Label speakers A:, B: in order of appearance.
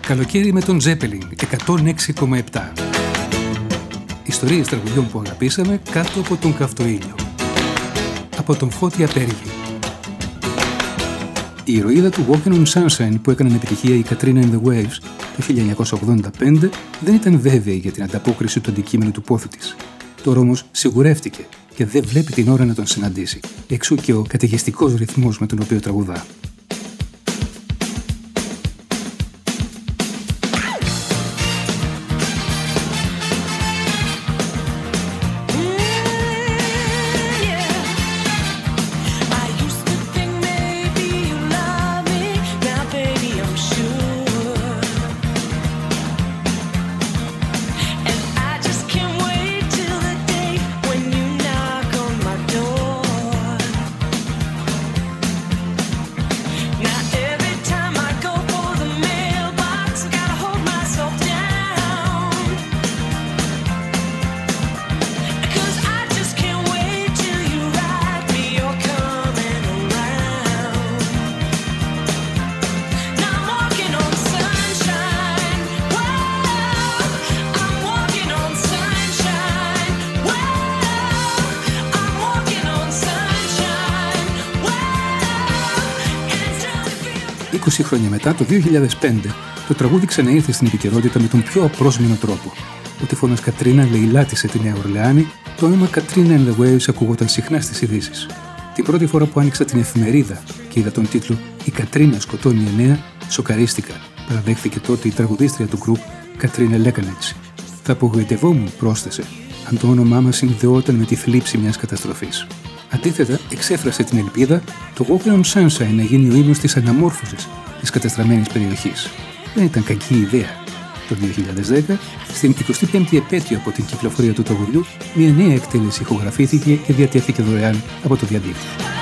A: Καλοκαίρι με τον Zeppelin 106,7. Ιστορίες τραγουδιών που αγαπήσαμε κάτω από τον καυτό ήλιο. Από τον Φώτια Πέργη. Η ηρωίδα του Walking on Sunshine που έκαναν επιτυχία η Katrina and the Waves το 1985 δεν ήταν βέβαιη για την ανταπόκριση του αντικείμενου του πόθου της. Τώρα όμως σιγουρεύτηκε και δεν βλέπει την ώρα να τον συναντήσει. Εξού και ο καταιγιστικός ρυθμός με τον οποίο τραγουδά. Χρόνια μετά, το 2005, το τραγούδι ξαναήρθε στην επικαιρότητα με τον πιο απρόσμενο τρόπο. Ο τυφώνας Κατρίνα λαιλάτισε τη Νέα Ορλεάνη, το όνομα Katrina and the Waves ακούγονταν συχνά στις ειδήσεις. Την πρώτη φορά που άνοιξα την εφημερίδα και είδα τον τίτλο «Η Κατρίνα σκοτώνει 9», σοκαρίστηκα, παραδέχθηκε τότε η τραγουδίστρια του γκρουπ Κατρίνα Λέκανετς. Θα απογοητευόμουν, πρόσθεσε, αν το όνομά μας συνδεόταν με τη θλίψη μιας καταστροφής. Αντίθετα, εξέφρασε την ελπίδα το Walking on Sunshine να γίνει ο ύμνος της αναμόρφωσης της κατεστραμμένης περιοχής. Δεν ήταν κακή ιδέα. Το 2010, στην 25η επέτειο από την κυκλοφορία του τραγουδιού, μια νέα εκτέλεση ηχογραφήθηκε και διατέθηκε δωρεάν από το διαδίκτυο.